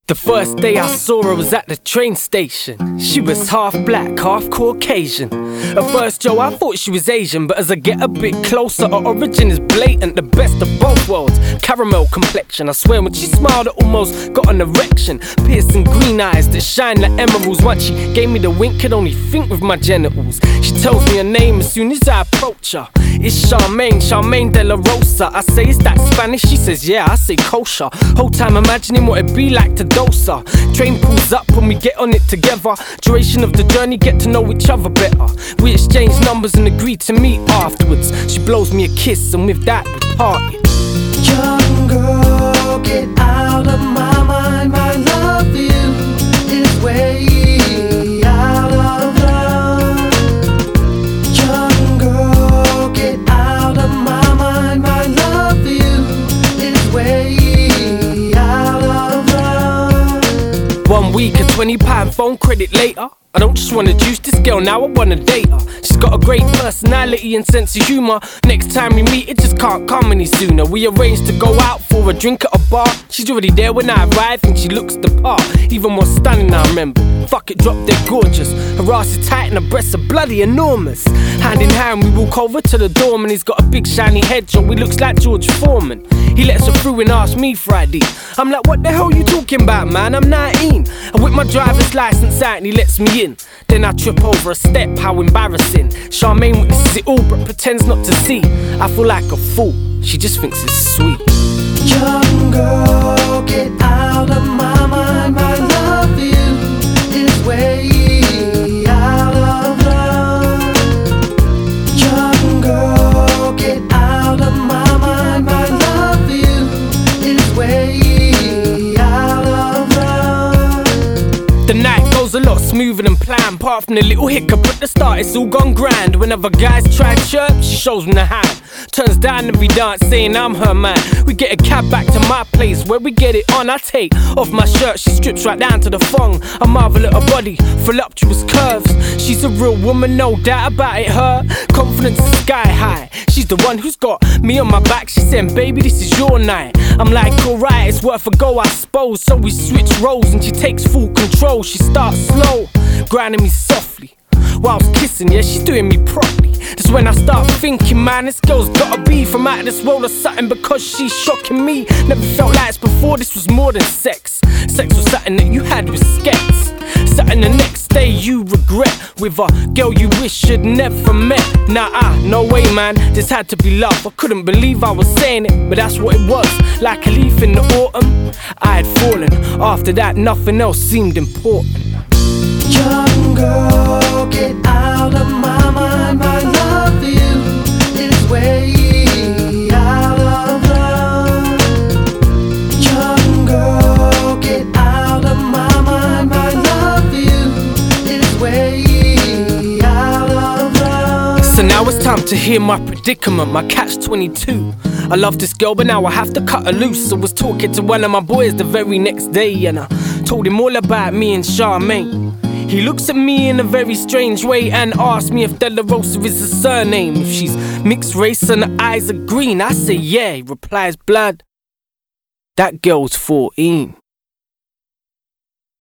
The first day I saw her was at the train station. She was half black, half Caucasian. At first, Joe, I thought she was Asian, but as I get a bit closer, her origin is blatant. The best of both worlds, caramel complexion. I swear when she smiled, I almost got an erection. Piercing green eyes that shine like emeralds. Once she gave me the wink, could only think with my genitals. She tells me her name as soon as I approach her. It's Charmaine de la Rosa. I say, is that Spanish? She says, yeah. I say kosher. Whole time imagining what it'd be like to dose her. Train pulls up when we get on it together. Duration of the journey, get to know each other better. We exchange numbers and agree to meet afterwards. She blows me a kiss and with that we parted. Young girl, get out of my mind. My love for you is way out of line. Young girl, get out of my mind. My love for you is way out of line. 1 week and £20 phone credit later. I don't just wanna juice this girl, now I wanna date her. She's got a great personality and sense of humour. Next time we meet, it just can't come any sooner. We arranged to go out for a drink at a bar. She's already there when I arrive and she looks the part. Even more stunning, I remember. Fuck it, drop dead gorgeous. Her ass is tight and her breasts are bloody enormous. Hand in hand, we walk over to the dorm and he's got a big shiny head on. We looks like George Foreman. He lets her through and asks me for ID. I'm like, what the hell you talking about, man? I'm 19. I whip my driver's license out and he lets me in. Then I trip over a step, how embarrassing. Charmaine witnesses it all but pretends not to see. I feel like a fool, she just thinks it's sweet. Young girl, get out of my mind. My love for you is way out of line. Young girl, get out of my mind. My love for you is way out of line. The night goes a lot smoother than planned. Apart from the little hiccup at the start, it's all gone grand. Whenever guys try to chirp, she shows them the hand. Turns down every dance saying I'm her man. We get a cab back to my place where we get it on. I take off my shirt, she strips right down to the thong. I marvel at her body, voluptuous curves. She's a real woman, no doubt about it, her confidence is sky high. She's the one who's got me on my back. She said, baby, this is your night. I'm like, alright, it's worth a go, I suppose. So we switch roles and she takes full control. She starts slow, grinding me softly whilst kissing, yeah, she's doing me properly. That's when I start thinking, man, this girl's gotta be from out of this world or something, because she's shocking me. Never felt like this before, this was more than sex. Sex was something that you had with skets, something the next day you regret, with a girl you wish you'd never met. Nah, no way, man, this had to be love. I couldn't believe I was saying it, but that's what it was. Like a leaf in the autumn, I had fallen. After that, nothing else seemed important. Young girl, get out of my mind. My love for you is way out of line. Young girl, get out of my mind. My love for you is way out of line. So now it's time to hear my predicament, my catch-22. I love this girl, but now I have to cut her loose. I was talking to one of my boys the very next day, and I told him all about me and Charmaine. He looks at me in a very strange way and asks me if De La Rosa is a surname. If she's mixed race and her eyes are green, I say yeah. He replies, blood, that girl's 14.